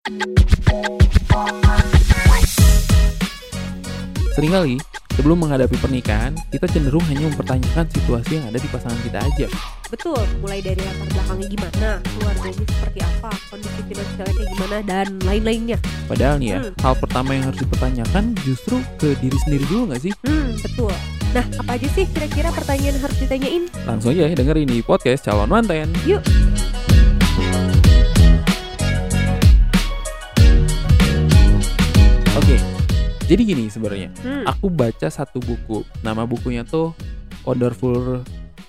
Seringkali, sebelum menghadapi pernikahan, kita cenderung hanya mempertanyakan situasi yang ada di pasangan kita aja. Betul, mulai dari latar belakangnya gimana, keluarganya seperti apa, kondisi finansialnya kayak gimana, dan lain-lainnya. Padahal nih ya, hal pertama yang harus dipertanyakan justru ke diri sendiri dulu gak sih? Betul. Nah, apa aja sih kira-kira pertanyaan yang harus ditanyain? Langsung aja dengerin di podcast Calon Manten. Yuk! Oke, jadi gini sebenarnya. Aku baca satu buku, nama bukunya tuh Wonderful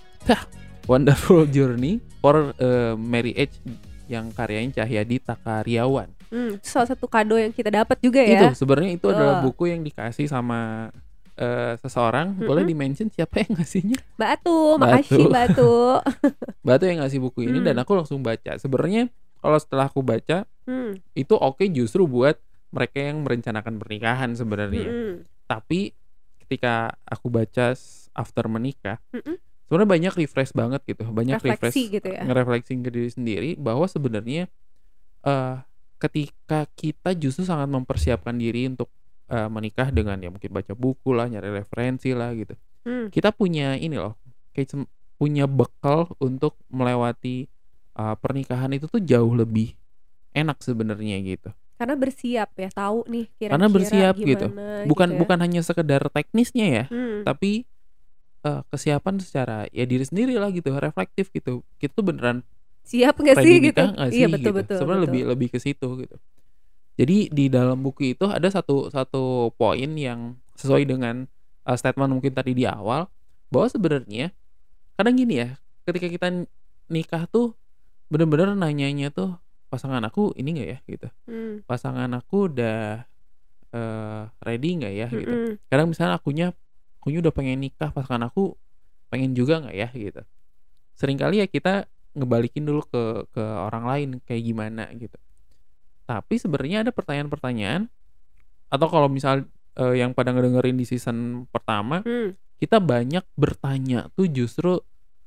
Journey for Marriage yang karyanya Cahyadi Takaryawan. Itu salah satu kado yang kita dapat juga ya. Itu sebenarnya itu adalah buku yang dikasih sama seseorang. Boleh di-mention siapa yang ngasihnya? Mbak Atu, makasih Mbak Atu. Mbak Atu yang ngasih buku ini dan aku langsung baca. Sebenarnya kalau setelah aku baca itu oke justru buat mereka yang merencanakan pernikahan sebenarnya. Tapi ketika aku baca after menikah, sebenarnya banyak refresh banget gitu, banyak refleksi gitu ya. Ngerefleksing ke diri sendiri bahwa sebenarnya ketika kita justru sangat mempersiapkan diri untuk menikah dengan ya mungkin baca buku lah, nyari referensi lah gitu. Kita punya ini loh, kayak punya bekal untuk melewati pernikahan itu tuh jauh lebih enak sebenarnya gitu. Karena bersiap ya, tahu nih kira-kira karena bersiap gimana, gitu. Bukan gitu ya. bukan hanya sekedar teknisnya ya, tapi kesiapan secara ya diri sendiri lah gitu, reflektif gitu. Kita tuh beneran siap nggak sih ready gitu? nikah nggak sih Iya betul gitu. betul. Sebenarnya lebih ke situ gitu. Jadi di dalam buku itu ada satu poin yang sesuai dengan statement mungkin tadi di awal, bahwa sebenarnya kadang gini ya, ketika kita nikah tuh bener-bener nanyanya tuh, pasangan aku ini nggak ya gitu, pasangan aku udah ready nggak ya gitu. Kadang misalnya akunya udah pengen nikah, pasangan aku pengen juga nggak ya gitu. Seringkali ya kita ngebalikin dulu ke orang lain kayak gimana gitu. Tapi sebenarnya ada pertanyaan-pertanyaan, atau kalau misal yang pada ngedengerin di season pertama, kita banyak bertanya tuh justru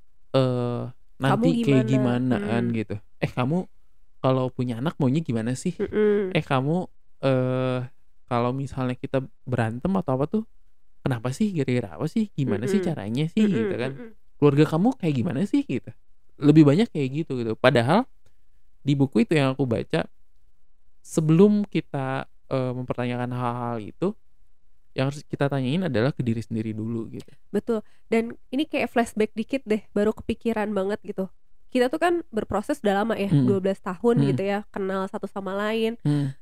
nanti kayak gimana kan gitu. Kamu kalau punya anak maunya gimana sih? Kamu kalau misalnya kita berantem atau apa tuh, kenapa sih? Kira-kira apa sih? Gimana sih caranya sih gitu kan? Keluarga kamu kayak gimana sih gitu? Lebih banyak kayak gitu. Padahal di buku itu yang aku baca, sebelum kita mempertanyakan hal-hal itu, yang harus kita tanyain adalah ke diri sendiri dulu gitu. Betul. Dan ini kayak flashback dikit deh, baru kepikiran banget gitu. Kita tuh kan berproses udah lama ya, 12 tahun gitu ya, kenal satu sama lain,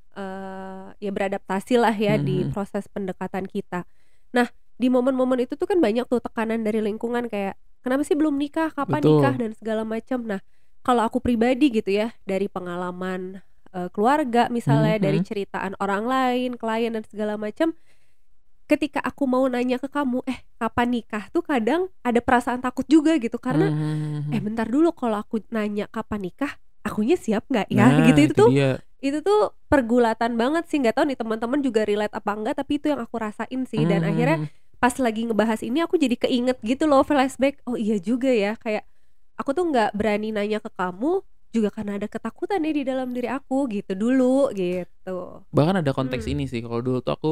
ya beradaptasi lah ya di proses pendekatan kita. Nah, di momen-momen itu tuh kan banyak tuh tekanan dari lingkungan kayak, kenapa sih belum nikah, kapan nikah, dan segala macam. Nah, kalau aku pribadi gitu ya, dari pengalaman keluarga misalnya, dari ceritaan orang lain, klien dan segala macam, ketika aku mau nanya ke kamu, kapan nikah tuh kadang ada perasaan takut juga gitu. Karena bentar dulu, kalau aku nanya kapan nikah, akunya siap gak ya? Nah, gitu. Itu tuh pergulatan banget sih. Gak tahu nih teman-teman juga relate apa enggak, tapi itu yang aku rasain sih. Dan akhirnya pas lagi ngebahas ini, aku jadi keinget gitu loh, flashback. Oh iya juga ya, kayak aku tuh gak berani nanya ke kamu juga karena ada ketakutan nih di dalam diri aku gitu dulu gitu. Bahkan ada konteks ini sih, kalau dulu tuh aku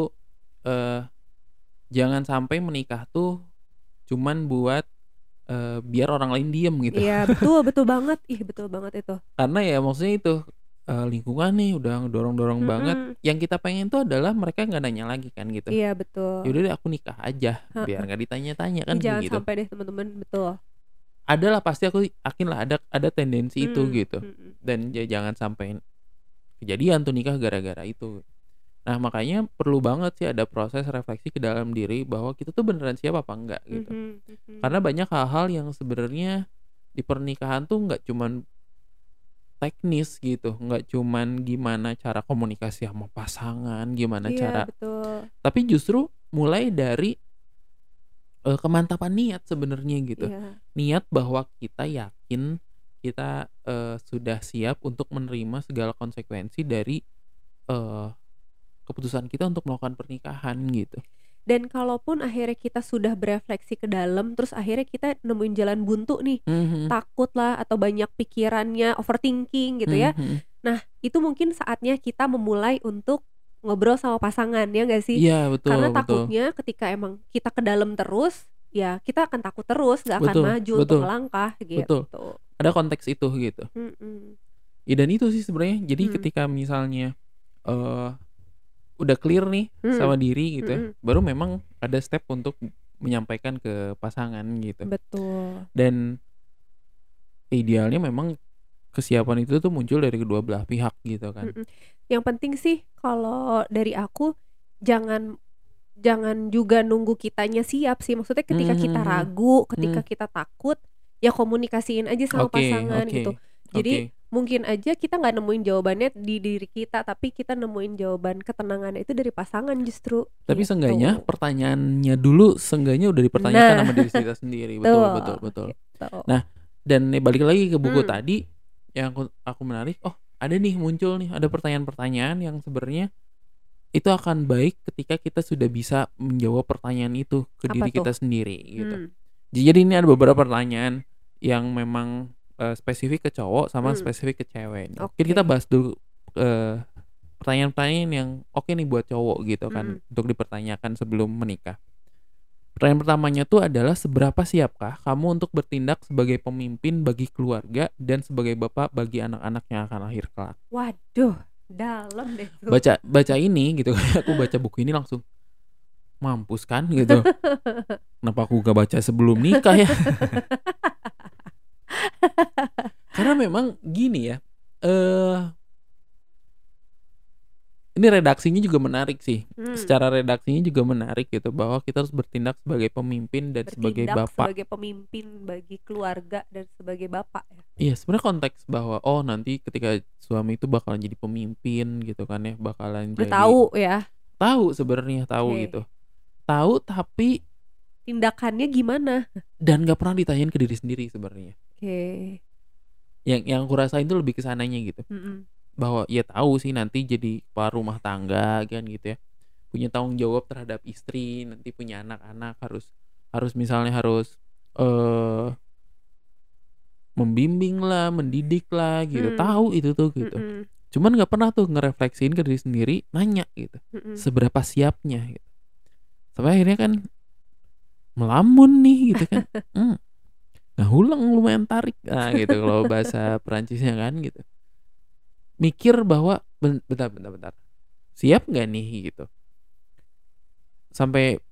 jangan sampai menikah tuh cuman buat biar orang lain diem gitu. Iya betul banget, betul banget itu. Karena ya maksudnya itu lingkungan nih udah dorong banget. Yang kita pengen tuh adalah mereka nggak nanya lagi kan gitu. Iya betul. Yaudah deh aku nikah aja biar nggak ditanya-tanya kan jangan gitu. Sampai deh teman-teman, betul. Adalah pasti, aku yakin lah ada tendensi itu gitu. Dan jangan sampai kejadian tuh nikah gara-gara itu. Nah makanya perlu banget sih ada proses refleksi ke dalam diri bahwa kita tuh beneran siap apa enggak gitu. Karena banyak hal-hal yang sebenarnya di pernikahan tuh nggak cuman teknis gitu, nggak cuman gimana cara komunikasi sama pasangan, gimana cara, betul. tapi justru mulai dari kemantapan niat sebenarnya gitu. Niat bahwa kita yakin kita sudah siap untuk menerima segala konsekuensi dari keputusan kita untuk melakukan pernikahan gitu. Dan kalaupun akhirnya kita sudah berefleksi ke dalam, terus akhirnya kita nemuin jalan buntu nih, takut lah atau banyak pikirannya, overthinking gitu ya. Nah, itu mungkin saatnya kita memulai untuk ngobrol sama pasangan, ya nggak sih? Iya, betul Karena betul. takutnya ketika emang kita ke dalam terus, ya kita akan takut terus, nggak akan Betul maju untuk betul melangkah betul. gitu. Ada konteks itu gitu. Mm-mm. Ya dan itu sih sebenarnya. Jadi Hmm. ketika misalnya udah clear nih sama diri gitu ya, Mm-mm. baru memang ada step untuk menyampaikan ke pasangan gitu. Betul. Dan idealnya memang kesiapan itu tuh muncul dari kedua belah pihak gitu kan. Mm-mm. Yang penting sih kalau dari aku, jangan juga nunggu kitanya siap sih. Maksudnya ketika kita ragu, ketika kita takut, ya komunikasiin aja sama Oke pasangan oke gitu. oke. Jadi mungkin aja kita nggak nemuin jawabannya di diri kita, tapi kita nemuin jawaban ketenangannya itu dari pasangan justru Tapi gitu. seenggaknya pertanyaannya dulu seenggaknya udah dipertanyakan Nah, sama diri kita sendiri. Betul betul betul. gitu. Nah, dan balik lagi ke buku tadi yang aku menarik, oh ada nih muncul nih, ada pertanyaan-pertanyaan yang sebenarnya itu akan baik ketika kita sudah bisa menjawab pertanyaan itu ke Apa diri tuh? kita sendiri gitu. Jadi ini ada beberapa pertanyaan yang memang spesifik ke cowok sama spesifik ke cewek. Mungkin kita bahas dulu pertanyaan-pertanyaan yang oke nih buat cowok gitu kan, untuk dipertanyakan sebelum menikah. Pertanyaan pertamanya tuh adalah, seberapa siapkah kamu untuk bertindak sebagai pemimpin bagi keluarga dan sebagai bapak bagi anak-anak yang akan lahir kelak? Waduh, dalam deh tuh. Baca ini gitu. Aku baca buku ini langsung mampus kan gitu. Kenapa aku gak baca sebelum nikah ya? Karena memang gini ya, ini redaksinya juga menarik sih. Secara redaksinya juga menarik gitu, bahwa kita harus bertindak sebagai pemimpin dan sebagai bapak. Sebagai pemimpin bagi keluarga dan sebagai bapak ya. Iya, sebenarnya konteks bahwa oh nanti ketika suami itu bakalan jadi pemimpin gitu kan ya, bakalan Udah jadi. tahu ya. Tahu sebenarnya, tahu gitu. Tahu tapi tindakannya gimana? Dan gak pernah ditanyain ke diri sendiri sebenarnya. Yang aku rasain itu lebih kesananya gitu. Bahwa ya tahu sih nanti jadi kepala rumah tangga kan gitu ya, punya tanggung jawab terhadap istri, nanti punya anak-anak, harus misalnya harus membimbing lah, mendidik lah gitu. Tahu itu tuh gitu. Cuman nggak pernah tuh ngerefleksiin ke diri sendiri, nanya gitu, seberapa siapnya gitu. Sampai akhirnya kan melamun nih gitu kan. Nah ulang lumayan tarik gitu kalau bahasa Perancisnya kan gitu. Mikir bahwa bentar. Siap nggak nih gitu. Sampai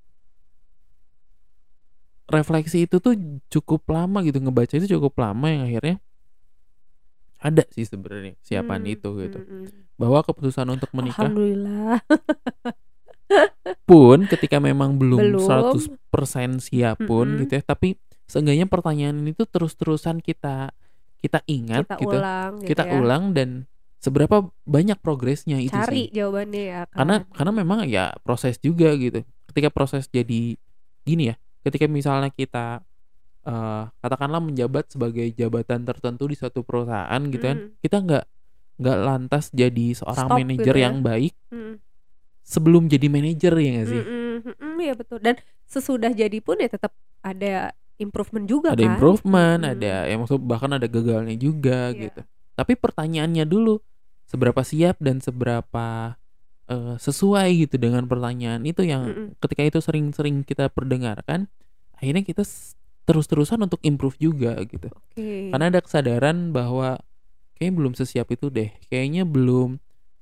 refleksi itu tuh cukup lama gitu, ngebaca itu cukup lama, yang akhirnya ada sih sebenarnya siapan itu gitu. Bahwa keputusan untuk menikah, alhamdulillah, pun ketika memang belum 100% siap pun gitu ya, tapi seenggaknya pertanyaan itu terus-terusan kita ingat kita gitu. ulang gitu kita ya. ulang dan seberapa banyak progresnya itu cari sih. jawabannya ya kan. Karena memang ya proses juga gitu. Ketika proses jadi gini ya, ketika misalnya kita katakanlah menjabat sebagai jabatan tertentu di suatu perusahaan gitu kan, kita nggak lantas jadi seorang manajer gitu yang baik sebelum jadi manajer, ya nggak sih? Iya betul. Dan sesudah jadi pun ya tetap ada improvement juga ada kan. Improvement, ada ya maksud bahkan ada gagalnya juga gitu. Tapi pertanyaannya dulu, seberapa siap dan seberapa sesuai gitu dengan pertanyaan itu, yang ketika itu sering-sering kita perdengarkan, akhirnya kita terus-terusan untuk improve juga gitu. Karena ada kesadaran bahwa kayaknya belum sesiap itu deh, kayaknya belum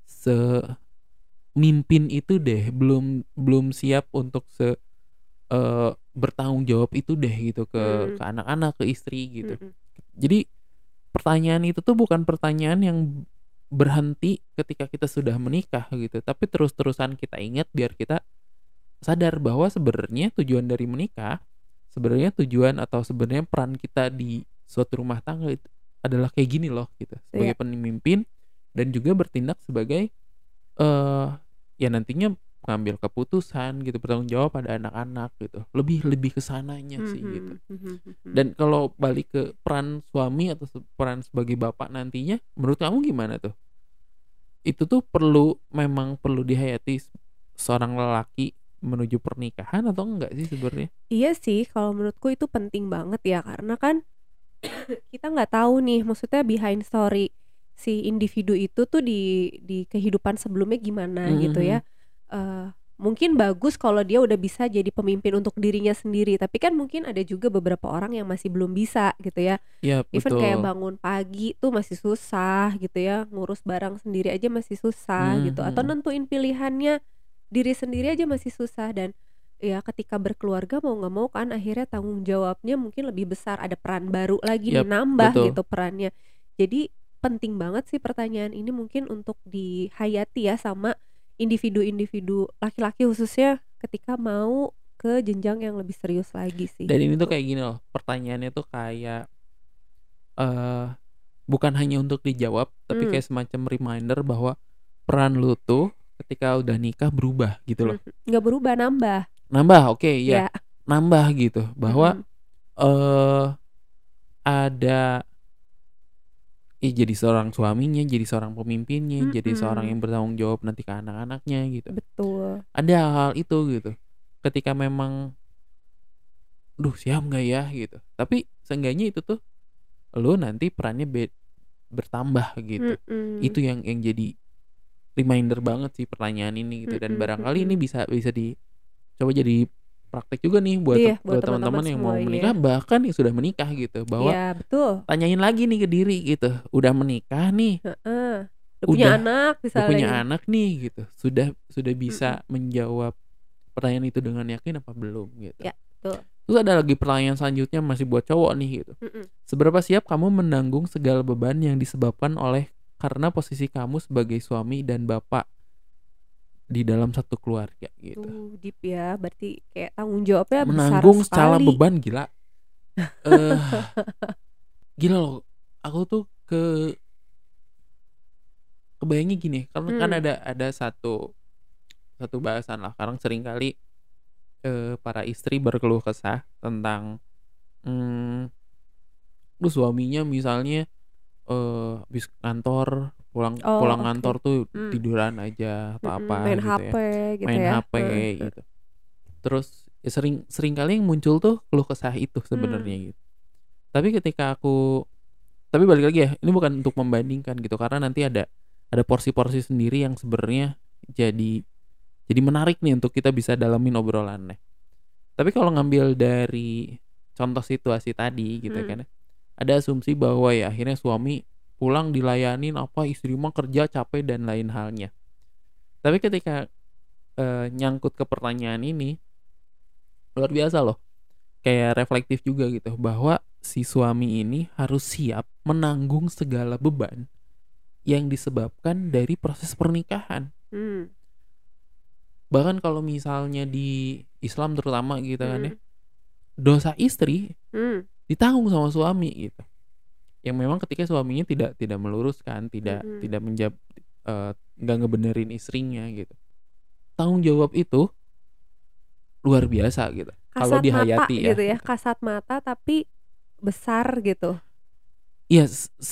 semimpin itu deh, belum siap untuk bertanggung jawab itu deh gitu ke anak-anak, ke istri gitu. Jadi pertanyaan itu tuh bukan pertanyaan yang berhenti ketika kita sudah menikah gitu, tapi terus-terusan kita ingat biar kita sadar bahwa sebenarnya tujuan dari menikah, sebenarnya tujuan atau sebenarnya peran kita di suatu rumah tangga itu adalah kayak gini loh gitu, sebagai pemimpin dan juga bertindak sebagai ya nantinya mengambil keputusan gitu, bertanggung jawab pada anak-anak gitu, lebih kesananya sih gitu. Dan kalau balik ke peran suami atau peran sebagai bapak nantinya, menurut kamu gimana tuh? Itu tuh memang perlu dihayati seorang lelaki menuju pernikahan atau enggak sih sebenarnya? Iya sih, kalau menurutku itu penting banget ya, karena kan kita nggak tahu nih, maksudnya behind story si individu itu tuh di kehidupan sebelumnya gimana gitu Mhm. ya. Mungkin bagus kalau dia udah bisa jadi pemimpin untuk dirinya sendiri, tapi kan mungkin ada juga beberapa orang yang masih belum bisa gitu ya. Iya, Even kayak betul. bangun pagi tuh masih susah gitu ya, ngurus barang sendiri aja masih susah gitu, atau Mhm. nentuin pilihannya diri sendiri aja masih susah. Dan ya ketika berkeluarga mau nggak mau kan akhirnya tanggung jawabnya mungkin lebih besar, ada peran baru lagi nih, Yap, nambah betul. gitu perannya. Jadi penting banget sih pertanyaan ini mungkin untuk dihayati ya sama individu-individu laki-laki khususnya ketika mau ke jenjang yang lebih serius lagi sih Dan ini tuh gitu. kayak gini loh, pertanyaannya tuh kayak, eee, bukan hanya untuk dijawab, tapi Mmm, kayak semacam reminder bahwa peran lu tuh ketika udah nikah berubah gitu loh. nggak berubah, nambah. Nambah, oke, iya, Ya, nambah gitu bahwa, mhm, eee, ada jadi seorang suaminya, jadi seorang pemimpinnya, jadi seorang mhm, yang bertanggung jawab nanti ke anak-anaknya gitu. betul, Ada hal-hal itu gitu. Ketika memang, "Duh, siap nggak ya?" Gitu. Tapi seenggaknya itu tuh lu nanti perannya bertambah gitu. mhm, Itu yang jadi reminder banget sih pertanyaan ini gitu, dan mhm barangkali ini mhm. bisa bisa dicoba jadi praktek juga nih buat Iya, buat buat teman-teman teman-teman yang mau semuanya. menikah, bahkan yang sudah menikah gitu, bahwa Iya, betul, tanyain lagi nih ke diri gitu, udah menikah nih, heeh, udah punya udah anak udah misalnya punya gitu, anak nih gitu, sudah mhm, bisa menjawab pertanyaan itu dengan yakin apa belum gitu. ya, betul, Terus ada lagi pertanyaan selanjutnya masih buat cowok nih gitu. mhm. Seberapa siap kamu menanggung segala beban yang disebabkan oleh karena posisi kamu sebagai suami dan bapak di dalam satu keluarga gitu. Deep ya, berarti kayak tanggung jawabnya besar Menanggung scala sekali. beban gila. Eh, gila loh. Aku tuh kebayangnya gini, karena kan Mmm, ada satu satu bahasan lah. Sekarang sering kali para istri berkeluh kesah tentang hmm, lu suaminya misalnya habis kantor, pulang oh pulang oke, kantor tuh mmm, tiduran aja atau apa main gitu HP ya, gitu main ya? HP Heeh heeh, gitu. Terus ya sering kali yang muncul tuh keluh kesah itu mmm, sebenarnya gitu. Tapi ketika aku tapi balik lagi ya, ini bukan untuk membandingkan gitu, karena nanti ada porsi-porsi sendiri yang sebenarnya jadi jadi menarik nih untuk kita bisa dalamin obrolannya. Tapi kalau ngambil dari contoh situasi tadi gitu mhm, kan ya, ada asumsi bahwa ya akhirnya suami pulang dilayanin apa, istri mah kerja capek dan lain halnya. Tapi ketika nyangkut ke pertanyaan ini, luar biasa loh. Kayak reflektif juga gitu bahwa si suami ini harus siap menanggung segala beban yang disebabkan dari proses pernikahan. mmm, Bahkan kalau misalnya di Islam terutama gitu kan ya, mhm, dosa istri mmm, ditanggung sama suami gitu. Yang memang ketika suaminya tidak tidak meluruskan, tidak mhm. tidak nggak ngebenerin istrinya gitu. Tanggung jawab itu luar biasa gitu. Kalau Kasat mata dihayati ya gitu ya, gitu. kasat mata tapi besar gitu. Iya,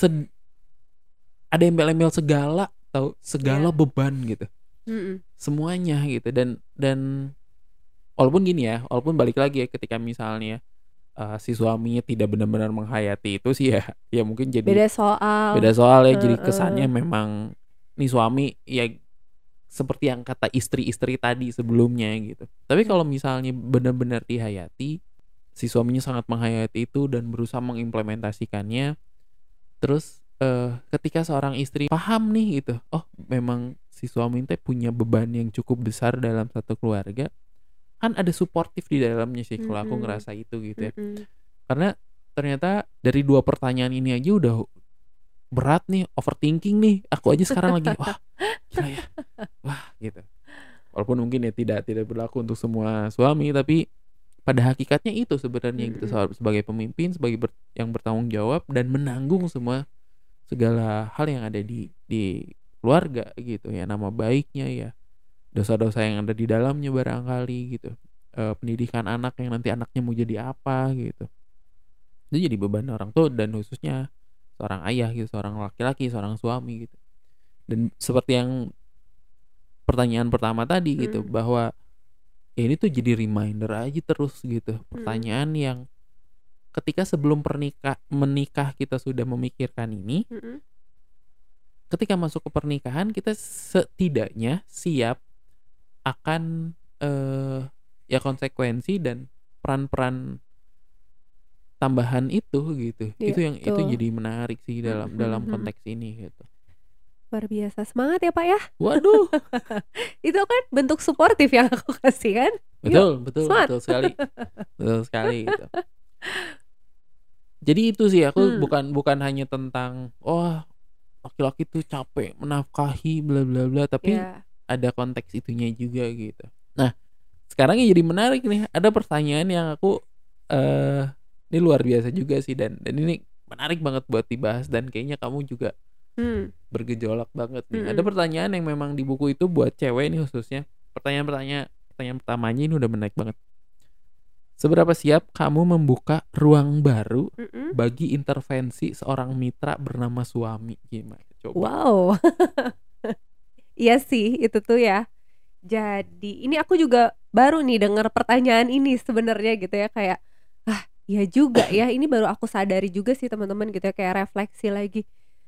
ada embel-embel segala, tahu, segala Iya, beban gitu. mhm, Semuanya gitu, dan walaupun gini ya, walaupun balik lagi ya ketika misalnya si suaminya tidak benar-benar menghayati itu sih ya, ya mungkin jadi beda soal, beda soal ya, jadi kesannya heeh, memang nih suami ya seperti yang kata istri-istri tadi sebelumnya gitu. Tapi mmm, kalau misalnya benar-benar dihayati, si suaminya sangat menghayati itu dan berusaha mengimplementasikannya, terus ketika seorang istri paham nih gitu, oh memang si suami teh punya beban yang cukup besar dalam satu keluarga, kan ada suportif di dalamnya sih kalau aku mhm, ngerasa itu gitu ya. mhm, Karena ternyata dari 2 pertanyaan ini aja udah berat nih, overthinking nih. Aku aja sekarang lagi, wah gila ya, wah gitu. Walaupun mungkin ya tidak tidak berlaku untuk semua suami, tapi pada hakikatnya itu sebenarnya gitu, mhm, sebagai pemimpin, sebagai yang bertanggung jawab dan menanggung semua segala hal yang ada di keluarga gitu ya, nama baiknya ya, dosa-dosa yang ada di dalamnya barangkali gitu, pendidikan anak yang nanti anaknya mau jadi apa gitu. Itu jadi beban orang tua dan khususnya seorang ayah gitu, seorang laki-laki, seorang suami gitu. Dan seperti yang pertanyaan pertama tadi gitu, mhm, bahwa ya ini tuh jadi reminder aja terus gitu. mhm, Pertanyaan yang ketika sebelum menikah kita sudah memikirkan ini, mhm, ketika masuk ke pernikahan kita setidaknya siap akan ya konsekuensi dan peran-peran tambahan itu gitu. Iya, Itu betul. jadi menarik sih dalam konteks ini gitu. Luar biasa, semangat ya Pak ya. Waduh, Itu kan bentuk suportif yang aku kasih kan. Yuk, semangat. betul sekali. Betul sekali gitu. Jadi itu sih aku bukan hanya tentang laki-laki tuh capek menafkahi bla bla bla, tapi Ya. ada konteks itunya juga gitu. Nah, sekarang yang jadi menarik nih, ada pertanyaan yang aku ini luar biasa juga sih dan ini menarik banget buat dibahas dan kayaknya kamu juga bergejolak banget nih. Ada pertanyaan yang memang di buku itu buat cewek nih khususnya. Pertanyaan pertamanya ini udah menarik banget. Seberapa siap kamu membuka ruang baru bagi intervensi seorang mitra bernama suami? Gimana? Coba. Wow. Iya sih, itu tuh ya. Jadi ini aku juga baru nih dengar pertanyaan ini sebenarnya gitu ya, kayak ya juga ya, ini baru aku sadari juga sih teman-teman gitu ya, kayak refleksi lagi.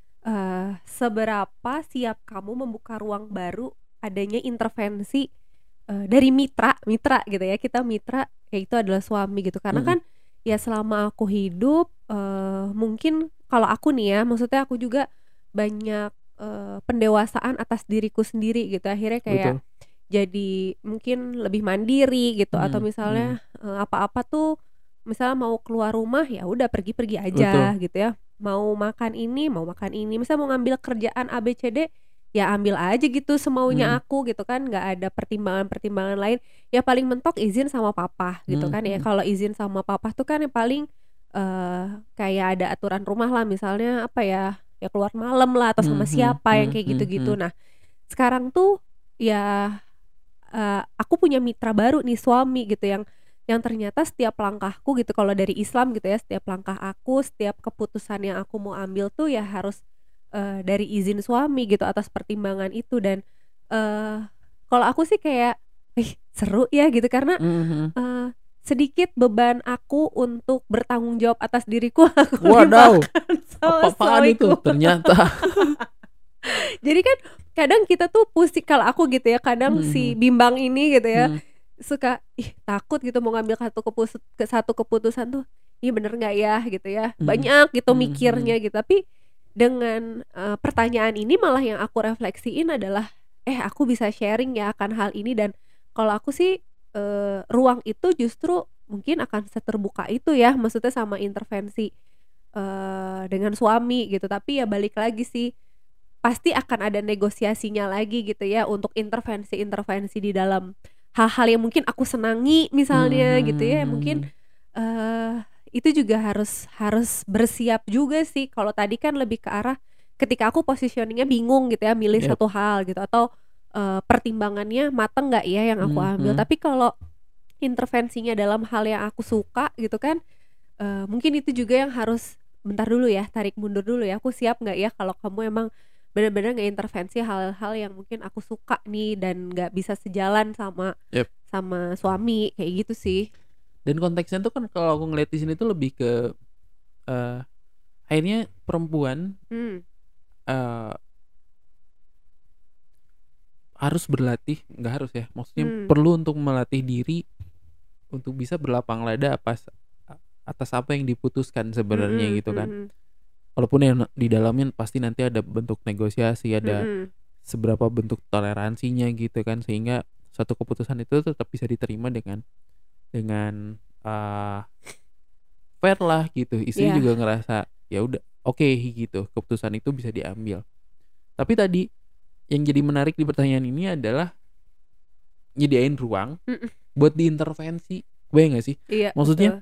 Seberapa siap kamu membuka ruang baru adanya intervensi dari mitra gitu ya, kita mitra kayak itu adalah suami gitu, karena kan ya selama aku hidup mungkin kalau aku nih ya, maksudnya aku juga banyak pendewasaan atas diriku sendiri gitu, akhirnya kayak Betul. jadi mungkin lebih mandiri gitu, atau misalnya apa-apa tuh misalnya mau keluar rumah ya udah pergi-pergi aja Betul. gitu ya, mau makan ini, misalnya mau ngambil kerjaan ABCD ya ambil aja gitu semaunya aku gitu kan, nggak ada pertimbangan lain. Ya paling mentok izin sama papa gitu kan ya, kalau izin sama papa tuh kan yang paling kayak ada aturan rumah lah, misalnya apa ya keluar malam lah atau sama siapa yang kayak gitu-gitu. Nah sekarang tuh ya aku punya mitra baru nih, suami gitu, yang ternyata setiap langkahku gitu, kalau dari Islam gitu ya, setiap langkah aku, setiap keputusan yang aku mau ambil tuh ya harus dari izin suami gitu, atas pertimbangan itu. Dan kalau aku sih kayak seru ya gitu, karena sedikit beban aku untuk bertanggung jawab atas diriku aku Wadaw, limpahkan sama apa-apaan itu suamiku. ternyata. Jadi kan kadang kita tuh pusing, kalau aku gitu ya, kadang si bimbang ini gitu ya suka takut gitu mau ngambil satu keputusan tuh, ini bener nggak ya gitu ya, banyak gitu mikirnya gitu. Tapi dengan pertanyaan ini malah yang aku refleksiin adalah aku bisa sharing ya akan hal ini. Dan kalau aku sih ruang itu justru mungkin akan seterbuka itu ya, maksudnya sama intervensi dengan suami gitu. Tapi ya balik lagi sih, pasti akan ada negosiasinya lagi gitu ya untuk intervensi di dalam hal-hal yang mungkin aku senangi misalnya gitu ya. Mungkin itu juga harus bersiap juga sih. Kalau tadi kan lebih ke arah ketika aku positioningnya bingung gitu ya, milih satu hal gitu, atau pertimbangannya mateng nggak ya yang aku ambil. Tapi kalau intervensinya dalam hal yang aku suka gitu kan, mungkin itu juga yang harus bentar dulu ya, tarik mundur dulu ya, aku siap nggak ya kalau kamu emang benar-benar ngeintervensi hal-hal yang mungkin aku suka nih dan nggak bisa sejalan sama suami, kayak gitu sih. Dan konteksnya tuh kan kalau aku ngeliat di sini tuh lebih ke akhirnya perempuan harus berlatih, nggak harus ya, maksudnya perlu untuk melatih diri untuk bisa berlapang dada atas apa yang diputuskan sebenarnya gitu kan. Walaupun yang di dalamnya pasti nanti ada bentuk negosiasi, ada seberapa bentuk toleransinya gitu kan, sehingga satu keputusan itu tetap bisa diterima dengan fair lah gitu. Istri juga ngerasa ya udah oke gitu, keputusan itu bisa diambil. Tapi tadi yang jadi menarik di pertanyaan ini adalah nyediain ruang buat diintervensi. Bayang gak sih? Iya, maksudnya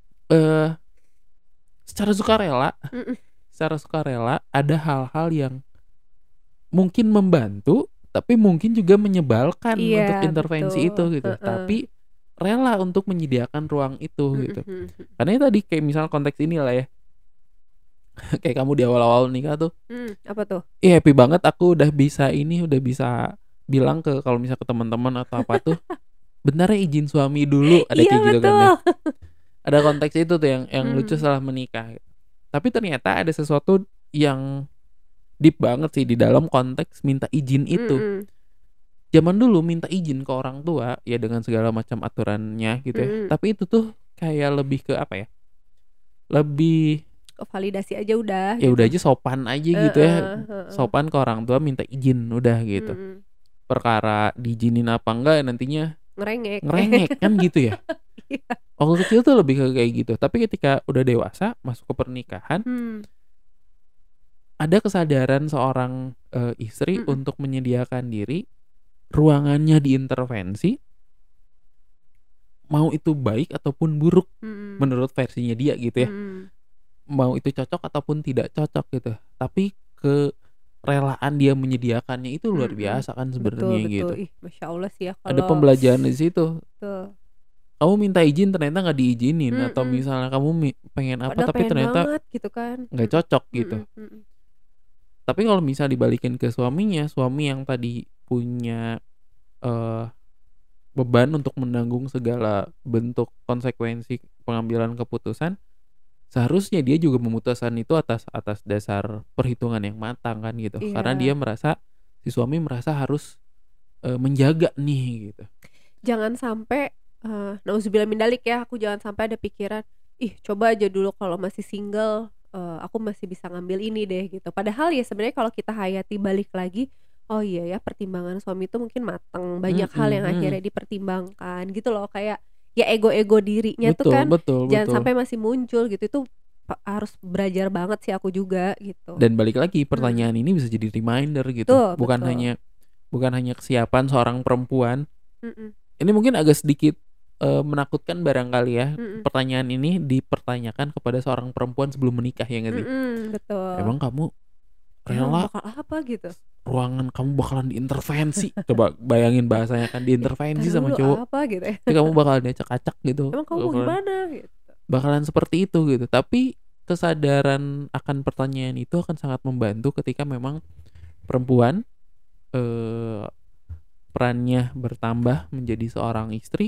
secara sukarela ada hal-hal yang mungkin membantu tapi mungkin juga menyebalkan untuk intervensi itu gitu. Tapi rela untuk menyediakan ruang itu gitu. Karena tadi kayak misal konteks ini lah ya, kayak kamu di awal-awal nikah tuh apa tuh? Happy banget aku udah bisa bilang ke kalau misal ke teman-teman atau apa tuh bentar ya izin suami dulu, ada kayak gitu kan ya. Ada konteks itu tuh yang lucu setelah menikah gitu. Tapi ternyata ada sesuatu yang deep banget sih di dalam konteks minta izin itu. Mm-mm. Zaman dulu minta izin ke orang tua ya dengan segala macam aturannya gitu ya. Mm-mm. Tapi itu tuh kayak lebih ke apa ya? Lebih Validasi aja udah ya gitu. udah aja sopan aja gitu ya. Heeh. Sopan ke orang tua minta izin udah gitu. Mm-mm. Perkara diizinin apa enggak nantinya Ngerengek. ngerengek kan gitu ya. Iya. Waktu kecil tuh lebih ke kayak gitu. Tapi ketika udah dewasa masuk ke pernikahan, ada kesadaran seorang istri Mm-mm. untuk menyediakan diri, ruangannya diintervensi, mau itu baik ataupun buruk Mm-mm. menurut versinya dia gitu ya. Mm-mm. Mau itu cocok ataupun tidak cocok gitu. Tapi kerelaan dia menyediakannya itu luar Mm-mm. biasa kan Betul sebenarnya betul. gitu. Ih, Masya Allah sih ya Ada kalau pembelajaran di situ. tuh. Kamu minta izin ternyata nggak diizinin, atau Mm-mm. misalnya kamu pengen apa Padahal tapi pengen ternyata banget gitu kan. nggak Mm-mm. cocok gitu. Mm-mm. Mm-mm. Tapi kalau misal dibalikin ke suaminya, suami yang tadi punya eh, beban untuk menanggung segala bentuk konsekuensi pengambilan keputusan, seharusnya dia juga memutuskan itu atas dasar perhitungan yang matang kan gitu. Karena dia Iya. merasa, si suami merasa harus menjaga nih gitu. Jangan sampai nauzubillah min dalik ya, aku jangan sampai ada pikiran, ih coba aja dulu kalau masih single aku masih bisa ngambil ini deh gitu. Padahal ya sebenarnya kalau kita hayati balik lagi, oh iya ya pertimbangan suami itu mungkin mateng, banyak hal yang akhirnya dipertimbangkan gitu loh, kayak ya ego-ego dirinya tuh Betul, kan betul, jangan betul. sampai masih muncul gitu. Itu harus belajar banget sih aku juga gitu. Dan balik lagi, pertanyaan ini bisa jadi reminder gitu. Tuh, Bukan betul. hanya kesiapan seorang perempuan. Mm-mm. Ini mungkin agak sedikit menakutkan barangkali ya. Mm-mm. Pertanyaan ini dipertanyakan kepada seorang perempuan sebelum menikah, ya nggak sih? Betul. Emang kamu Emang rela bakal apa gitu? ruangan kamu bakalan diintervensi? Coba bayangin bahasanya kan, diintervensi Tahu sama lu cowok. apa gitu ya. Jadi kamu bakalan diacak-acak gitu. Emang kamu mau gimana gitu. Bakalan seperti itu gitu. Tapi kesadaran akan pertanyaan itu akan sangat membantu ketika memang perempuan perannya bertambah menjadi seorang istri,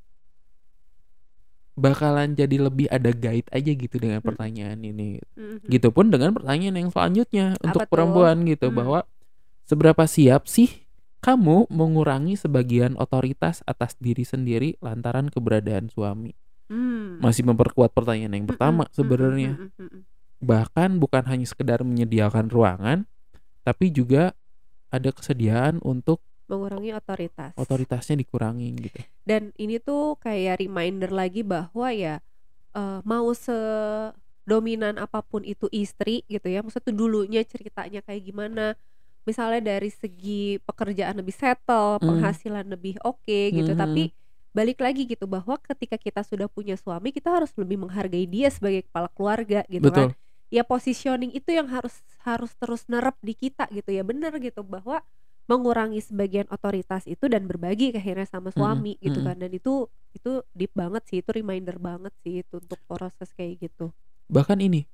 bakalan jadi lebih ada guide aja gitu dengan pertanyaan ini. Gitupun dengan pertanyaan yang selanjutnya untuk perempuan gitu, bahwa seberapa siap sih kamu mengurangi sebagian otoritas atas diri sendiri lantaran keberadaan suami. Masih memperkuat pertanyaan yang pertama sebenarnya. Bahkan bukan hanya sekedar menyediakan ruangan, tapi juga ada kesediaan untuk mengurangi otoritas. Otoritasnya dikurangin gitu. Dan ini tuh kayak reminder lagi bahwa ya mau sedominan apapun itu istri gitu ya. Maksudnya tuh dulunya ceritanya kayak gimana. Misalnya dari segi pekerjaan lebih settle, penghasilan lebih oke gitu. Tapi balik lagi gitu bahwa ketika kita sudah punya suami, kita harus lebih menghargai dia sebagai kepala keluarga gitu. Betul. Kan. Ya positioning itu yang harus terus nerap di kita gitu ya. Bener gitu bahwa mengurangi sebagian otoritas itu dan berbagi akhirnya sama suami gitu kan. Dan itu deep banget sih, itu reminder banget sih itu untuk proses kayak gitu. Bahkan ini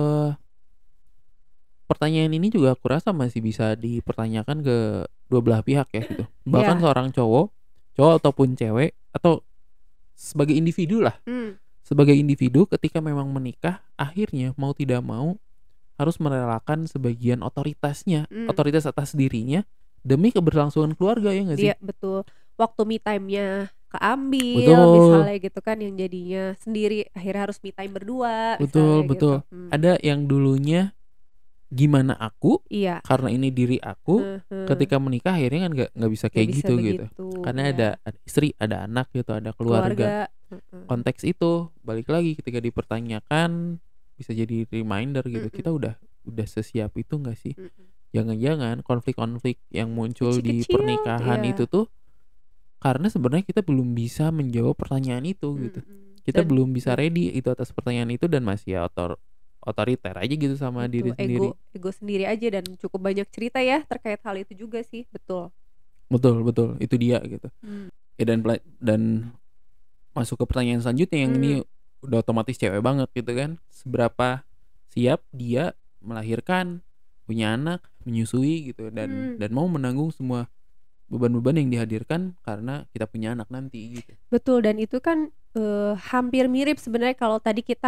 pertanyaan ini juga aku rasa masih bisa dipertanyakan ke dua belah pihak ya gitu. Bahkan seorang cowok ataupun cewek, atau sebagai individu lah. Sebagai individu ketika memang menikah, akhirnya mau tidak mau harus merelakan sebagian otoritasnya, otoritas atas dirinya demi keberlangsungan keluarga, ya nggak sih? Iya betul. Waktu me time-nya keambil, betul. Misalnya gitu kan, yang jadinya sendiri akhirnya harus me time berdua. Betul. Gitu. Ada yang dulunya gimana aku, iya. Karena ini diri aku, ketika menikah akhirnya kan nggak bisa kayak gitu. Karena ya. ada istri, ada anak gitu, ada keluarga. Konteks itu balik lagi ketika dipertanyakan bisa jadi reminder gitu. Kita udah sesiap itu nggak sih? Jangan-jangan konflik-konflik yang muncul di pernikahan itu tuh karena sebenarnya kita belum bisa menjawab pertanyaan itu gitu. Kita belum bisa ready itu atas pertanyaan itu, dan masih otoriter aja gitu sama diri sendiri. Ego sendiri aja, dan cukup banyak cerita ya terkait hal itu juga sih. Betul. Itu dia gitu. Ya, dan masuk ke pertanyaan selanjutnya yang ini udah otomatis cewek banget gitu kan. Seberapa siap dia melahirkan, punya anak, menyusui gitu, dan mau menanggung semua beban-beban yang dihadirkan karena kita punya anak nanti gitu. Betul, dan itu kan hampir mirip sebenarnya kalau tadi kita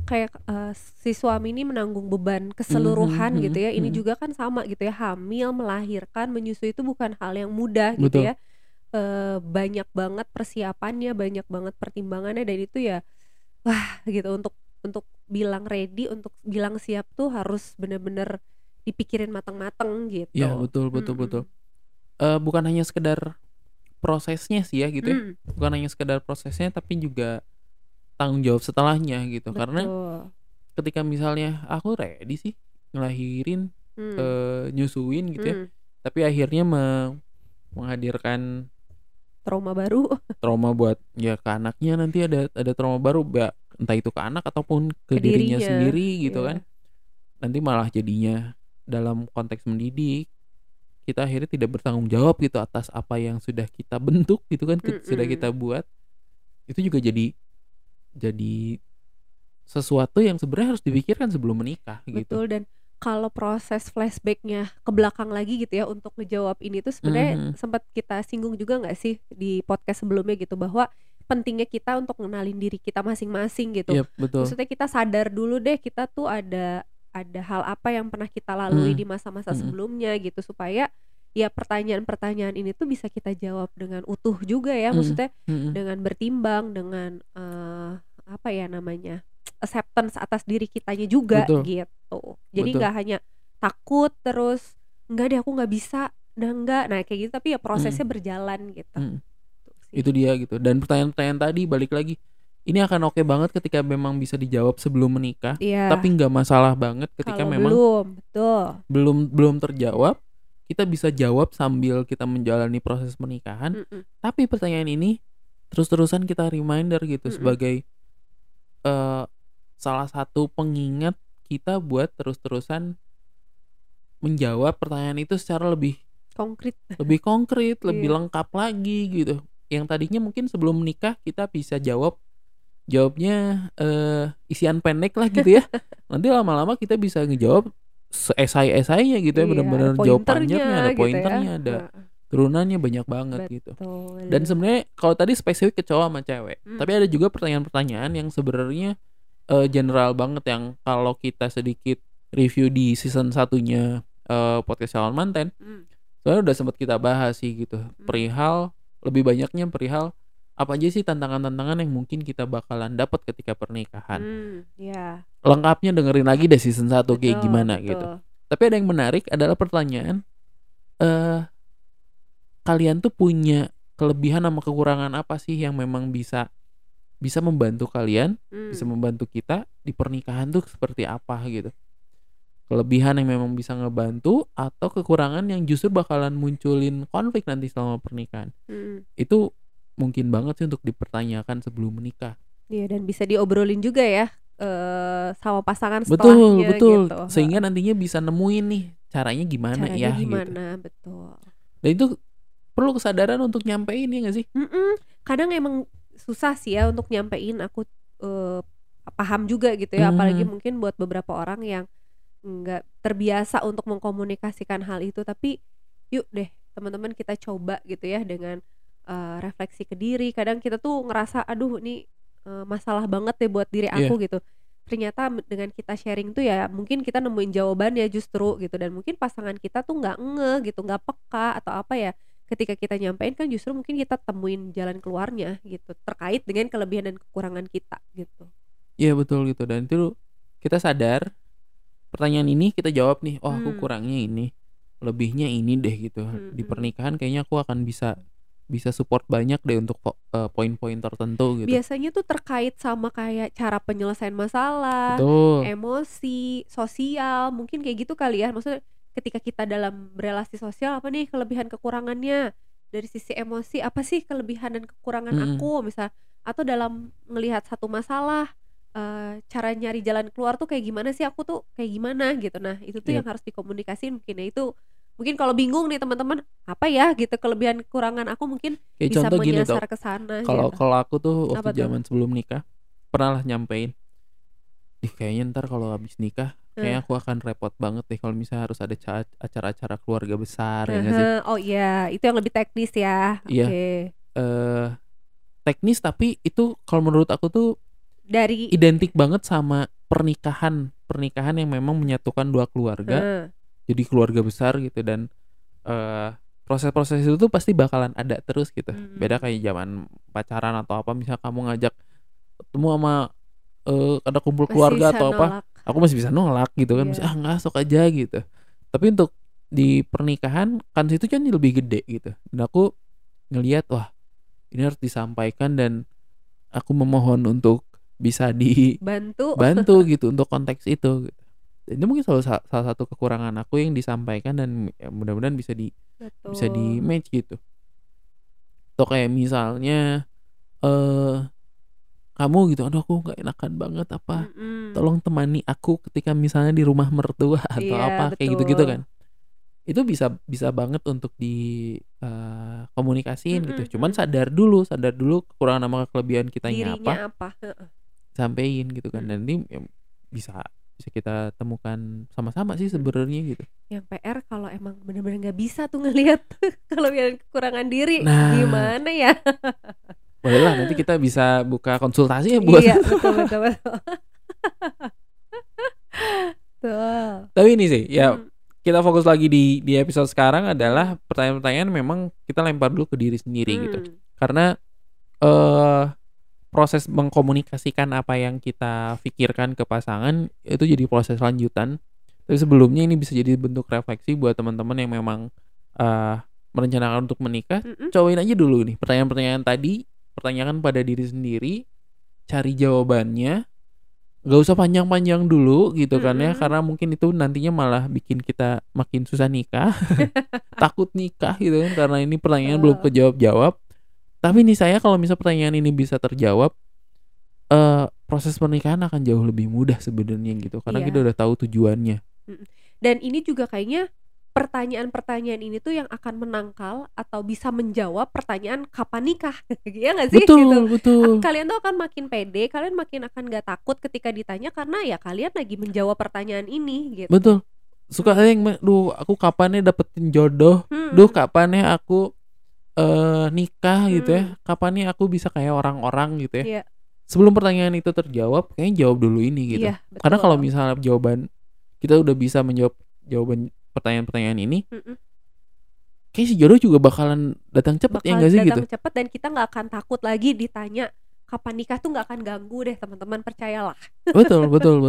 kayak si suami ini menanggung beban keseluruhan gitu ya. Ini juga kan sama gitu ya, hamil, melahirkan, menyusui itu bukan hal yang mudah gitu Betul. ya. Banyak banget persiapannya, banyak banget pertimbangannya, dan itu ya wah gitu, untuk bilang ready, untuk bilang siap tuh harus bener-bener dipikirin matang-matang Iya, gitu. betul betul betul. Bukan hanya sekedar prosesnya sih ya gitu ya. Bukan hanya sekedar prosesnya, tapi juga tanggung jawab setelahnya gitu. Karena Betul. ketika misalnya aku ready sih ngelahirin, nyusuin gitu ya, tapi akhirnya menghadirkan Trauma baru. trauma buat ya ke anaknya, nanti ada trauma baru, entah itu ke anak ataupun ke Ke dirinya dirinya. sendiri gitu kan. Iya. Nanti malah jadinya dalam konteks mendidik, kita akhirnya tidak bertanggung jawab gitu atas apa yang sudah kita bentuk gitu kan, sudah kita buat. Itu juga jadi sesuatu yang sebenarnya harus dipikirkan sebelum menikah gitu. Betul, dan kalau proses flashbacknya ke belakang lagi gitu ya untuk ngejawab ini tuh sebenarnya sempat kita singgung juga nggak sih di podcast sebelumnya gitu, bahwa pentingnya kita untuk ngenalin diri kita masing-masing gitu. Iya, betul. Maksudnya kita sadar dulu deh, kita tuh ada hal apa yang pernah kita lalui di masa-masa sebelumnya gitu, supaya ya pertanyaan-pertanyaan ini tuh bisa kita jawab dengan utuh juga ya. Maksudnya dengan bertimbang, dengan apa ya namanya, acceptance atas diri kitanya juga. Betul. Gitu. Jadi Betul. nggak hanya takut terus enggak deh aku nggak bisa, udah enggak, nah kayak gitu, tapi ya prosesnya berjalan gitu. Itu dia gitu. Dan pertanyaan-pertanyaan tadi balik lagi, ini akan oke banget ketika memang bisa dijawab sebelum menikah. Iya. Tapi nggak masalah banget ketika Kalau memang betul. belum terjawab. Kita bisa jawab sambil kita menjalani proses pernikahan. Tapi pertanyaan ini terus-terusan kita reminder gitu sebagai salah satu pengingat kita buat terus-terusan menjawab pertanyaan itu secara lebih konkret, lebih lengkap lagi gitu. Yang tadinya mungkin sebelum menikah kita bisa jawabnya isian pendek lah gitu ya. Nanti lama-lama kita bisa ngejawab esai-esainya gitu ya, benar-benar jawab panjangnya, ada pointernya, gitu ya. ada turunannya banyak banget. Betul. Gitu. Dan sebenarnya kalau tadi spesifik ke cowok sama cewek, tapi ada juga pertanyaan-pertanyaan yang sebenarnya general banget, yang kalau kita sedikit review di season 1-nya podcast Calon Manten, soalnya udah sempat kita bahas sih gitu. Lebih banyaknya perihal apa aja sih tantangan-tantangan yang mungkin kita bakalan dapat ketika pernikahan. Yeah. Lengkapnya dengerin lagi deh season 1 kayak gimana gitu. Tapi ada yang menarik adalah pertanyaan, kalian tuh punya kelebihan sama kekurangan apa sih yang memang bisa membantu kalian, bisa membantu kita di pernikahan tuh seperti apa gitu. Kelebihan yang memang bisa ngebantu atau kekurangan yang justru bakalan munculin konflik nanti selama pernikahan. Itu mungkin banget sih untuk dipertanyakan sebelum menikah. Iya, dan bisa diobrolin juga ya sama pasangan setelahnya. Betul. Gitu. Sehingga nantinya bisa nemuin nih caranya gimana gitu. Betul. Dan itu perlu kesadaran untuk nyampein, ya gak sih? Kadang emang susah sih ya untuk nyampein, aku paham juga gitu ya. Apalagi mungkin buat beberapa orang yang nggak terbiasa untuk mengkomunikasikan hal itu. Tapi yuk deh teman-teman, kita coba gitu ya dengan refleksi ke diri. Kadang kita tuh ngerasa aduh ini masalah banget deh buat diri aku gitu. Ternyata dengan kita sharing tuh ya mungkin kita nemuin jawabannya justru gitu. Dan mungkin pasangan kita tuh nggak ngeh gitu, nggak peka atau apa ya. Ketika kita nyampein kan justru mungkin kita temuin jalan keluarnya gitu, terkait dengan kelebihan dan kekurangan kita gitu. Iya betul gitu. Dan itu kita sadar pertanyaan ini kita jawab nih, oh aku kurangnya ini, lebihnya ini deh gitu. Di pernikahan kayaknya aku akan bisa support banyak deh untuk poin-poin tertentu gitu. Biasanya tuh terkait sama kayak cara penyelesaian masalah, emosi, sosial, mungkin kayak gitu kali ya. Maksudnya ketika kita dalam berelasi sosial, apa nih kelebihan kekurangannya, dari sisi emosi apa sih kelebihan dan kekurangan aku misal, atau dalam melihat satu masalah, cara nyari jalan keluar tuh kayak gimana sih, aku tuh kayak gimana gitu. Nah itu tuh yang harus dikomunikasiin mungkin ya. Itu mungkin kalau bingung nih teman-teman, apa ya gitu kelebihan kekurangan aku, mungkin kayak bisa menyasar ke sana. Kalau aku tuh waktu zaman sebelum nikah pernah lah nyampein, kayaknya ntar kalau habis nikah kayaknya aku akan repot banget deh kalau misalnya harus ada acara-acara keluarga besar, ya gak sih? Oh iya, itu yang lebih teknis ya. Iya. Teknis, tapi itu kalau menurut aku tuh identik banget sama pernikahan yang memang menyatukan dua keluarga. Jadi keluarga besar gitu, dan proses-proses itu tuh pasti bakalan ada terus gitu. Beda kayak zaman pacaran atau apa, misal kamu ngajak ketemu sama ada kumpul keluarga atau apa, aku masih bisa nolak gitu kan, masih nggak, sok aja gitu. Tapi untuk di pernikahan kan situ kan lebih gede gitu, dan aku ngelihat wah ini harus disampaikan, dan aku memohon untuk bisa dibantu gitu untuk konteks itu gitu. Ini mungkin salah satu kekurangan aku yang disampaikan, dan ya mudah-mudahan bisa di match gitu. Atau kayak misalnya kamu gitu, aduh aku nggak enakan banget apa, tolong temani aku ketika misalnya di rumah mertua atau apa, kayak gitu-gitu kan. Itu bisa banget untuk di komunikasiin gitu. Cuman sadar dulu kekurangan sama kelebihan kitanya apa. Sampein gitu kan. Dan ini ya, bisa kita temukan sama-sama sih sebenarnya gitu. Yang PR kalau emang benar-benar nggak bisa tuh ngelihat kelebihan kekurangan diri, gimana ya? Bolehlah nanti kita bisa buka konsultasi ya buat. Iya, betul. Tapi ini sih ya, kita fokus lagi di episode sekarang adalah pertanyaan-pertanyaan memang kita lempar dulu ke diri sendiri gitu. Karena proses mengkomunikasikan apa yang kita pikirkan ke pasangan itu jadi proses lanjutan. Tapi sebelumnya ini bisa jadi bentuk refleksi buat teman-teman yang memang merencanakan untuk menikah. Cobain aja dulu nih pertanyaan-pertanyaan tadi, pertanyakan pada diri sendiri, cari jawabannya. Gak usah panjang-panjang dulu gitu kan ya, karena mungkin itu nantinya malah bikin kita makin susah nikah. Takut nikah gitu kan, karena ini pertanyaan belum kejawab-jawab. Tapi nih saya kalau misal pertanyaan ini bisa terjawab, proses pernikahan akan jauh lebih mudah sebenarnya gitu, karena kita udah tahu tujuannya. Dan ini juga kayaknya pertanyaan-pertanyaan ini tuh yang akan menangkal atau bisa menjawab pertanyaan kapan nikah. Ya nggak sih? Betul. Kalian tuh akan makin pede, kalian makin akan gak takut ketika ditanya, karena ya kalian lagi menjawab pertanyaan ini gitu. Betul. Suka ada yang aku kapannya dapetin jodoh, kapannya aku nikah gitu ya, kapannya aku bisa kayak orang-orang gitu ya. Sebelum pertanyaan itu terjawab, kayaknya jawab dulu ini gitu. Karena kalau misalnya jawaban kita udah bisa menjawab jawaban pertanyaan-pertanyaan ini, kayak si jodoh juga bakalan datang cepet, ya nggak sih gitu? Datang cepet, dan kita nggak akan takut lagi ditanya kapan nikah tuh, nggak akan ganggu deh teman-teman, percayalah. Betul.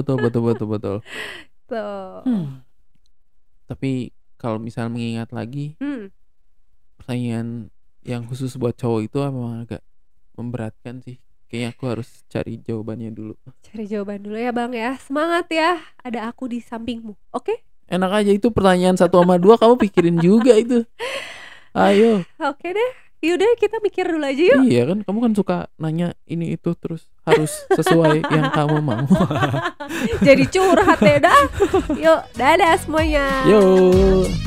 Tapi kalau misal mengingat lagi, pertanyaan yang khusus buat cowok itu memang agak memberatkan sih. Kayaknya aku harus cari jawabannya dulu. Cari jawaban dulu ya Bang ya. Semangat ya, ada aku di sampingmu. Oke? Enak aja itu pertanyaan 1 sama 2 kamu pikirin juga itu. Ayo. Oke deh. Yaudah kita mikir dulu aja yuk. Iya kan, kamu kan suka nanya ini itu terus harus sesuai yang kamu mau. Jadi curhat deh dah. Yuk, dadah semuanya. Yo.